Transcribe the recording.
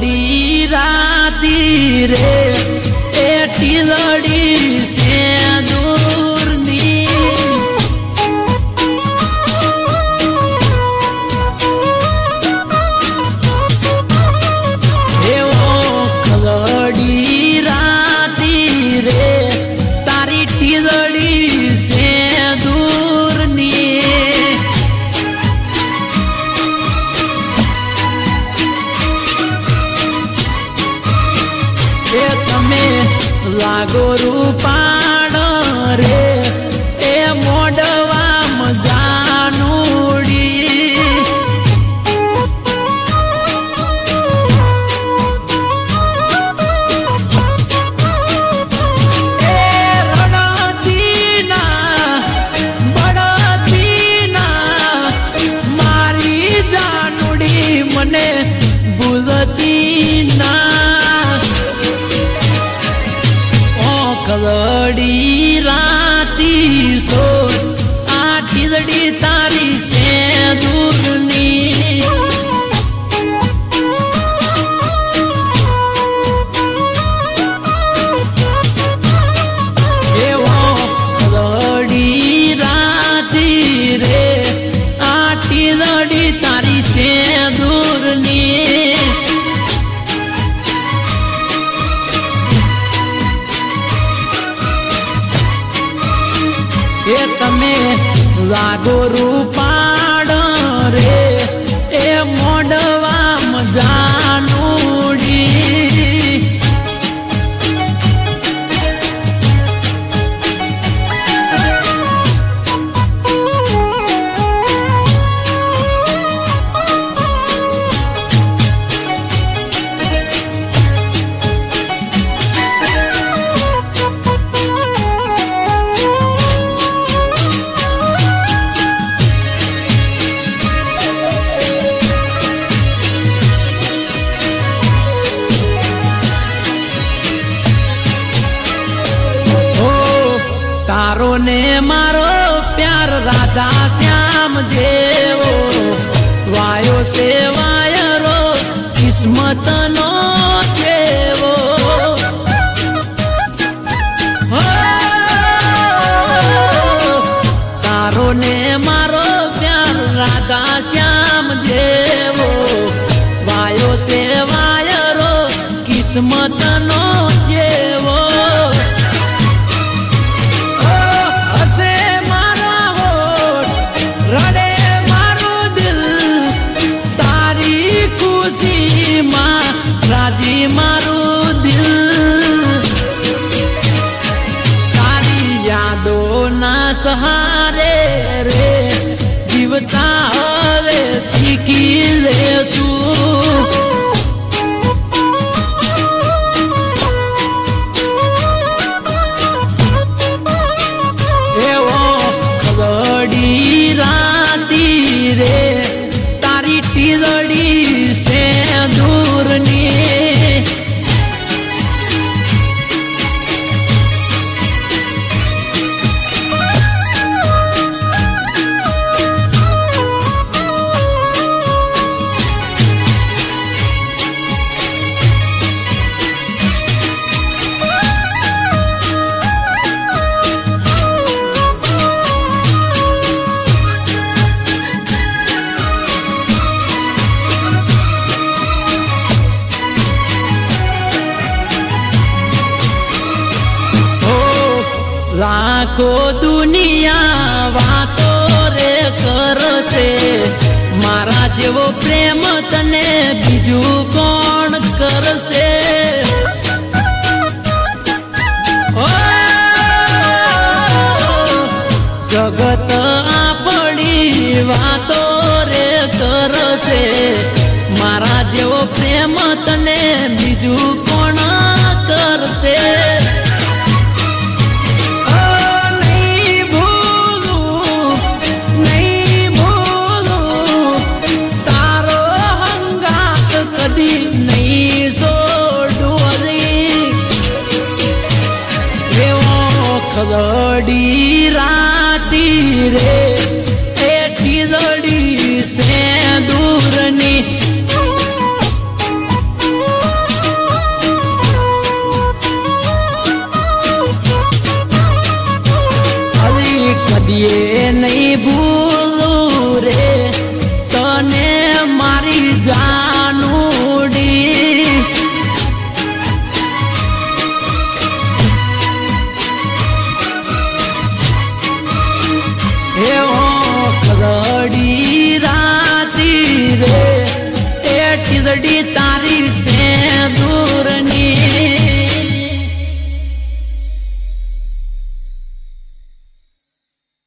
खगड़ी राती रे एटी लड़ी से दूरनी खगड़ी राती रे तारी टीलड़ी से दूरनी तमे लागो रूपाण रे ए मोडवा मजानुड़ी मने बुझती ना ओ खगड़ी राती सो आठीलड़ी तारी से दूरनी खगड़ी राती रे आठीलड़ी तारी से दूरनी ए तमे लागो रूपाण रे ए मोडवा मजानुड़ी तारो ने मारो प्यार राधा श्याम देवो वायो से वायरो किस्मत नो देवो तारो ने मारो प्यार राधा श्याम देवो वायो से वायरो किस्मत नो देवो रड़े मारो दिल तारी खुशी माँ राजी मारो दिल तारी यादों ना सहारे रे जीवता हवे सीखी लेसू खगड़ी राती रे तारी टीलड़ी से दूरनी लाखो दुनिया वातो रे करसे मारा जेवो प्रेम तने बीजू कोण करसे जगत आपड़ी वातो रे करसे मारा जेवो प्रेम तने बीजू कोण करसे नहीं सोडू खगड़ी राती रे एठी लड़ी से दूरनी कदिए नहीं भूलू रे तने मारी जा